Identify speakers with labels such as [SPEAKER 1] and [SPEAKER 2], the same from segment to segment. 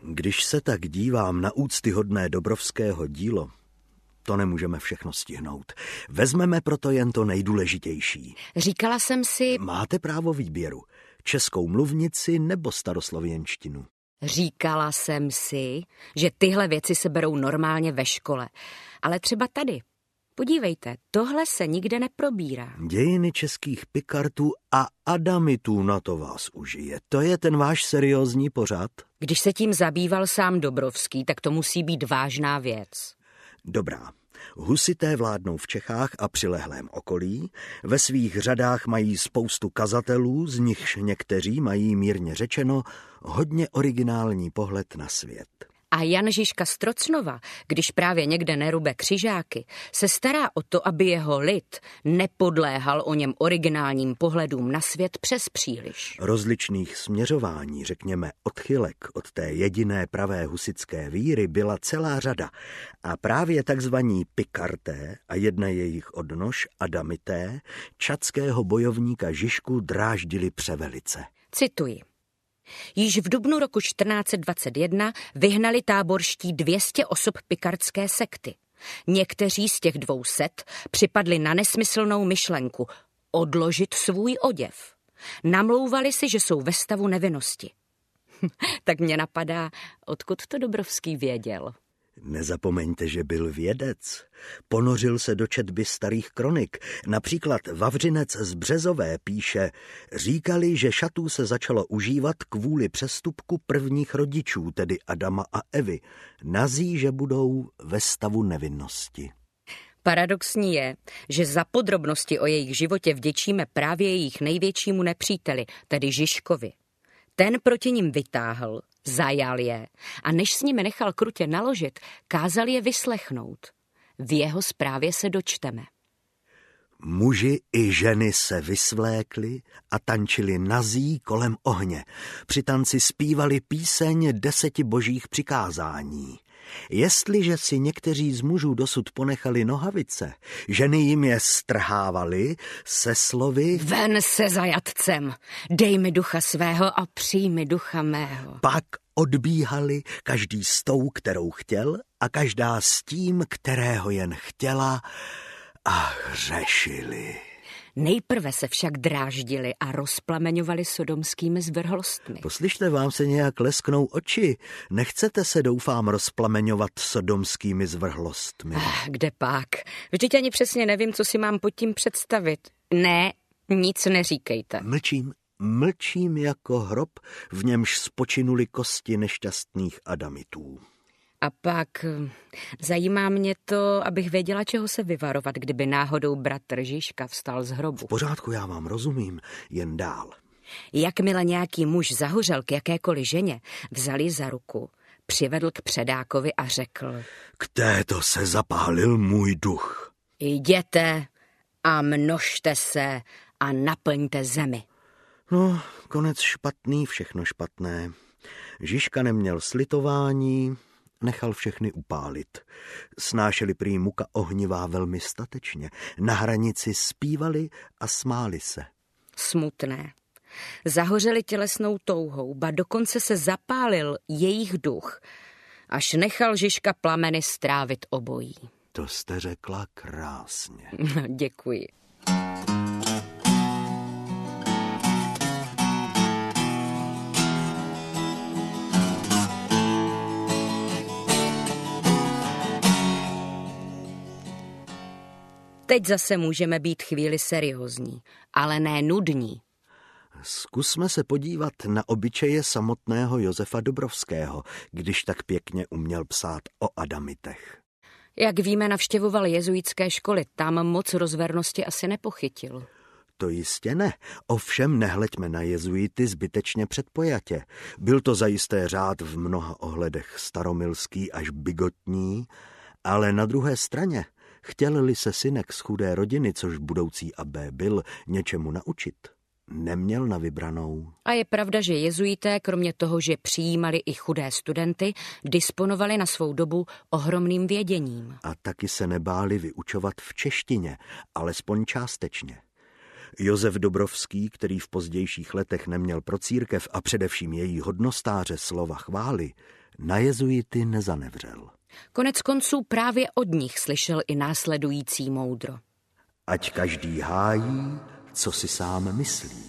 [SPEAKER 1] Když se tak dívám na úctyhodné Dobrovského dílo, to nemůžeme všechno stihnout. Vezmeme proto jen to nejdůležitější.
[SPEAKER 2] Říkala jsem si...
[SPEAKER 1] Máte právo výběru. Českou mluvnici nebo staroslověnštinu.
[SPEAKER 2] Říkala jsem si, že tyhle věci se berou normálně ve škole. Ale třeba tady. Podívejte, tohle se nikde neprobírá.
[SPEAKER 1] Dějiny českých pikartů a adamitů, na to vás užije. To je ten váš seriózní pořad?
[SPEAKER 2] Když se tím zabýval sám Dobrovský, tak to musí být vážná věc.
[SPEAKER 1] Dobrá. Husité vládnou v Čechách a přilehlém okolí, ve svých řadách mají spoustu kazatelů, z nichž někteří mají mírně řečeno hodně originální pohled na svět.
[SPEAKER 2] A Jan Žižka z Trocnova, když právě někde nerube křižáky, se stará o to, aby jeho lid nepodléhal o něm originálním pohledům na svět přes příliš.
[SPEAKER 1] Rozličných směřování, řekněme odchylek od té jediné pravé husitské víry, byla celá řada. A právě takzvaní pikarté a jedna jejich odnož, adamité, čadského bojovníka Žižku dráždili převelice.
[SPEAKER 2] Cituji. Již v dubnu roku 1421 vyhnali táborští 200 osob pikardské sekty. Někteří z těch 200 připadli na nesmyslnou myšlenku odložit svůj oděv. Namlouvali si, že jsou ve stavu nevinnosti. Tak mě napadá, odkud to Dobrovský věděl.
[SPEAKER 1] Nezapomeňte, že byl vědec. Ponořil se do četby starých kronik. Například Vavřinec z Březové píše, říkali, že šatů se začalo užívat kvůli přestupku prvních rodičů, tedy Adama a Evy. Nazí, že budou ve stavu nevinnosti.
[SPEAKER 2] Paradoxní je, že za podrobnosti o jejich životě vděčíme právě jejich největšímu nepříteli, tedy Žižkovi. Ten proti nim vytáhl, zajal je a než s nimi nechal krutě naložit, kázal je vyslechnout. V jeho zprávě se dočteme.
[SPEAKER 1] Muži i ženy se vysvlékli a tančili nazí kolem ohně. Při tanci zpívali píseň 10 božích přikázání. Jestliže si někteří z mužů dosud ponechali nohavice, ženy jim je strhávaly se slovy
[SPEAKER 2] Ven se zajatcem, dej mi ducha svého a přijmi ducha mého.
[SPEAKER 1] Pak odbíhali každý s tou, kterou chtěl a každá s tím, kterého jen chtěla a hřešili.
[SPEAKER 2] Nejprve se však dráždili a rozplameňovali sodomskými zvrhlostmi.
[SPEAKER 1] Poslyšte, vám se nějak lesknou oči. Nechcete se, doufám, rozplameňovat sodomskými zvrhlostmi.
[SPEAKER 2] Kde pak? Vždyť ani přesně nevím, co si mám pod tím představit. Ne, nic neříkejte.
[SPEAKER 1] Mlčím jako hrob, v němž spočinuli kosti nešťastných adamitů.
[SPEAKER 2] A pak zajímá mě to, abych věděla, čeho se vyvarovat, kdyby náhodou bratr Žižka vstal z hrobu.
[SPEAKER 1] V pořádku, já vám rozumím, jen dál.
[SPEAKER 2] Jakmile nějaký muž zahořel k jakékoliv ženě, vzal ji za ruku, přivedl k předákovi a řekl:
[SPEAKER 1] K této se zapálil můj duch.
[SPEAKER 2] Jděte a množte se a naplňte zemi.
[SPEAKER 1] No, konec špatný, všechno špatné. Žižka neměl slitování, nechal všechny upálit. Snášeli prý muka ohnivá velmi statečně. Na hranici zpívali a smáli se.
[SPEAKER 2] Smutné. Zahořeli tělesnou touhou, ba dokonce se zapálil jejich duch, až nechal Žižka plameny strávit obojí.
[SPEAKER 1] To jste řekla krásně.
[SPEAKER 2] Děkuji. Teď zase můžeme být chvíli seriózní, ale ne nudní.
[SPEAKER 1] Zkusme se podívat na obyčeje samotného Josefa Dobrovského, když tak pěkně uměl psát o adamitech.
[SPEAKER 2] Jak víme, navštěvoval jezuitské školy, tam moc rozvernosti asi nepochytil.
[SPEAKER 1] To jistě ne, ovšem nehleďme na jezuity zbytečně předpojatě. Byl to zajisté řád v mnoha ohledech staromilský až bigotní, ale na druhé straně chtěl-li se synek z chudé rodiny, což budoucí abbé byl, něčemu naučit, neměl na vybranou.
[SPEAKER 2] A je pravda, že jezuité, kromě toho, že přijímali i chudé studenty, disponovali na svou dobu ohromným věděním.
[SPEAKER 1] A taky se nebáli vyučovat v češtině, alespoň částečně. Josef Dobrovský, který v pozdějších letech neměl pro církev a především její hodnostáře slova chvály, Na jezuity nezanevřel.
[SPEAKER 2] Konec konců právě od nich slyšel i následující moudro.
[SPEAKER 1] Ať každý hájí, co si sám myslí.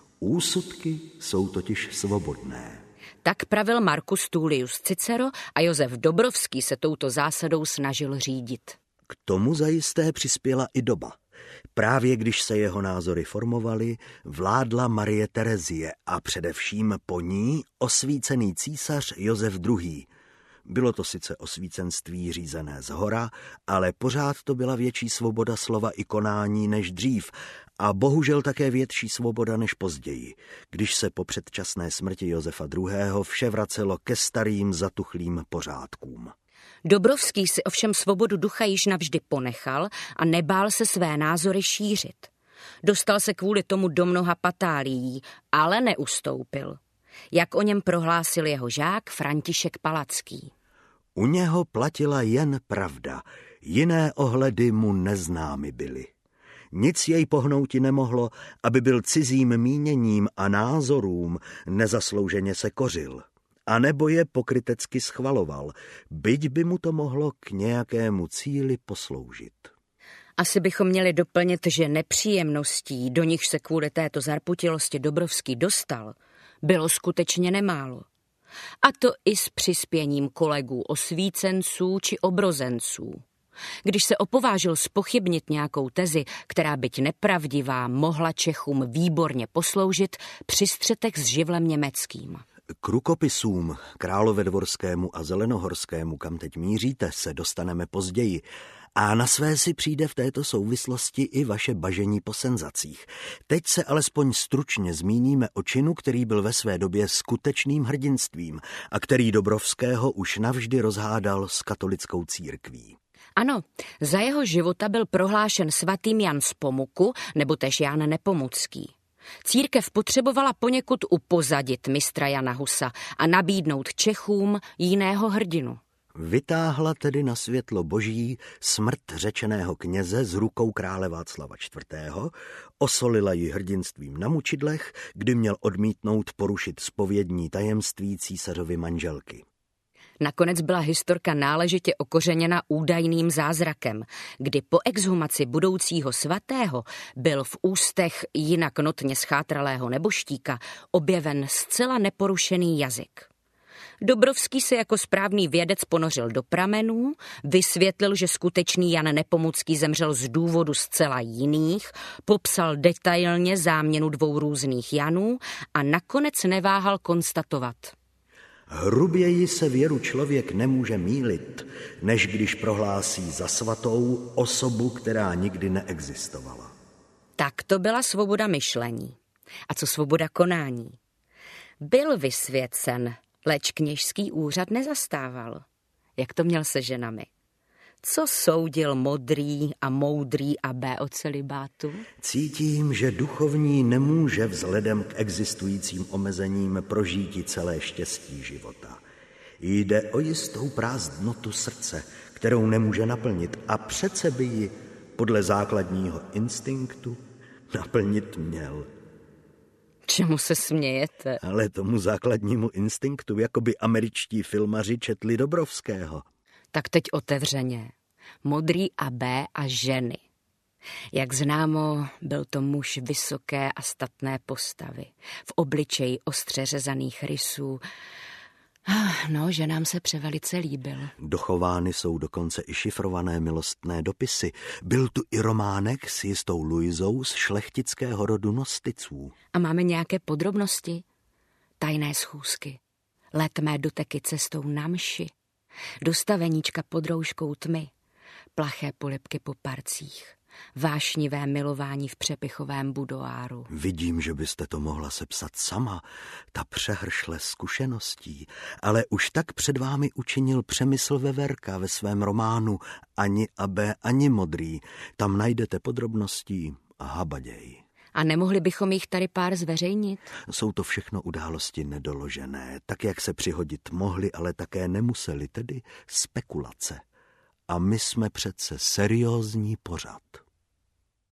[SPEAKER 1] Úsudky jsou totiž svobodné.
[SPEAKER 2] Tak pravil Marcus Tullius Cicero a Josef Dobrovský se touto zásadou snažil řídit.
[SPEAKER 1] K tomu zajisté přispěla i doba. Právě když se jeho názory formovaly, vládla Marie Terezie a především po ní osvícený císař Josef II. Bylo to sice osvícenství řízené zhora, ale pořád to byla větší svoboda slova i konání než dřív a bohužel také větší svoboda než později, když se po předčasné smrti Josefa II. Vše vracelo ke starým zatuchlým pořádkům.
[SPEAKER 2] Dobrovský si ovšem svobodu ducha již navždy ponechal a nebál se své názory šířit. Dostal se kvůli tomu do mnoha patálií, ale neustoupil. Jak o něm prohlásil jeho žák František Palacký.
[SPEAKER 1] U něho platila jen pravda, jiné ohledy mu neznámy byly. Nic jej pohnouti nemohlo, aby byl cizím míněním a názorům nezaslouženě se kořil. A nebo je pokrytecky schvaloval, byť by mu to mohlo k nějakému cíli posloužit.
[SPEAKER 2] Asi bychom měli doplnit, že nepříjemností, do nich se kvůli této zarputilosti Dobrovský dostal, bylo skutečně nemálo. A to i s přispěním kolegů osvícenců či obrozenců. Když se opovážil zpochybnit nějakou tezi, která byť nepravdivá, mohla Čechům výborně posloužit při střetech s živlem německým.
[SPEAKER 1] K rukopisům Královedvorskému a Zelenohorskému, kam teď míříte, se dostaneme později. A na své si přijde v této souvislosti i vaše bažení po senzacích. Teď se alespoň stručně zmíníme o činu, který byl ve své době skutečným hrdinstvím a který Dobrovského už navždy rozhádal s katolickou církví.
[SPEAKER 2] Ano, za jeho života byl prohlášen svatým Jan z Pomuku, nebo též Jan Nepomucký. Církev potřebovala poněkud upozadit mistra Jana Husa a nabídnout Čechům jiného hrdinu.
[SPEAKER 1] Vytáhla tedy na světlo boží smrt řečeného kněze z rukou krále Václava IV., osolila ji hrdinstvím na mučidlech, kdy měl odmítnout porušit zpovědní tajemství císařovy manželky.
[SPEAKER 2] Nakonec byla historka náležitě okořeněna údajným zázrakem, kdy po exhumaci budoucího svatého byl v ústech jinak notně schátralého neboštíka objeven zcela neporušený jazyk. Dobrovský se jako správný vědec ponořil do pramenů, vysvětlil, že skutečný Jan Nepomucký zemřel z důvodu zcela jiných, popsal detailně záměnu dvou různých Janů a nakonec neváhal konstatovat:
[SPEAKER 1] Hruběji se věru člověk nemůže mýlit, než když prohlásí za svatou osobu, která nikdy neexistovala.
[SPEAKER 2] Tak to byla svoboda myšlení. A co svoboda konání? Byl vysvěcen, leč kněžský úřad nezastával. Jak to měl se ženami? Co soudil modrý a moudrý abbé o celibátu?
[SPEAKER 1] Cítím, že duchovní nemůže vzhledem k existujícím omezením prožíti celé štěstí života. Jde o jistou prázdnotu srdce, kterou nemůže naplnit a přece by ji podle základního instinktu naplnit měl.
[SPEAKER 2] Čemu se smějete?
[SPEAKER 1] Ale tomu základnímu instinktu, jako by američtí filmaři četli Dobrovského.
[SPEAKER 2] Tak teď otevřeně. Modrý abbé a ženy. Jak známo, byl to muž vysoké a statné postavy, v obličeji ostře řezaných rysů. No, ženám se převelice líbil.
[SPEAKER 1] Dochovány jsou dokonce i šifrované milostné dopisy. Byl tu i románek s jistou Luizou z šlechtického rodu Nosticů.
[SPEAKER 2] A máme nějaké podrobnosti? Tajné schůzky, letmé doteky cestou na mši, dostaveníčka pod rouškou tmy, plaché polibky po parcích, vášnivé milování v přepichovém budoáru.
[SPEAKER 1] Vidím, že byste to mohla sepsat sama, ta přehršle zkušeností, ale už tak před vámi učinil Přemysl Veverka ve svém románu Ani abbé, ani modrý. Tam najdete podrobností a habaděj.
[SPEAKER 2] A nemohli bychom jich tady pár zveřejnit?
[SPEAKER 1] Jsou to všechno události nedoložené, tak jak se přihodit mohly, ale také nemuseli, tedy spekulace. A my jsme přece seriózní pořad.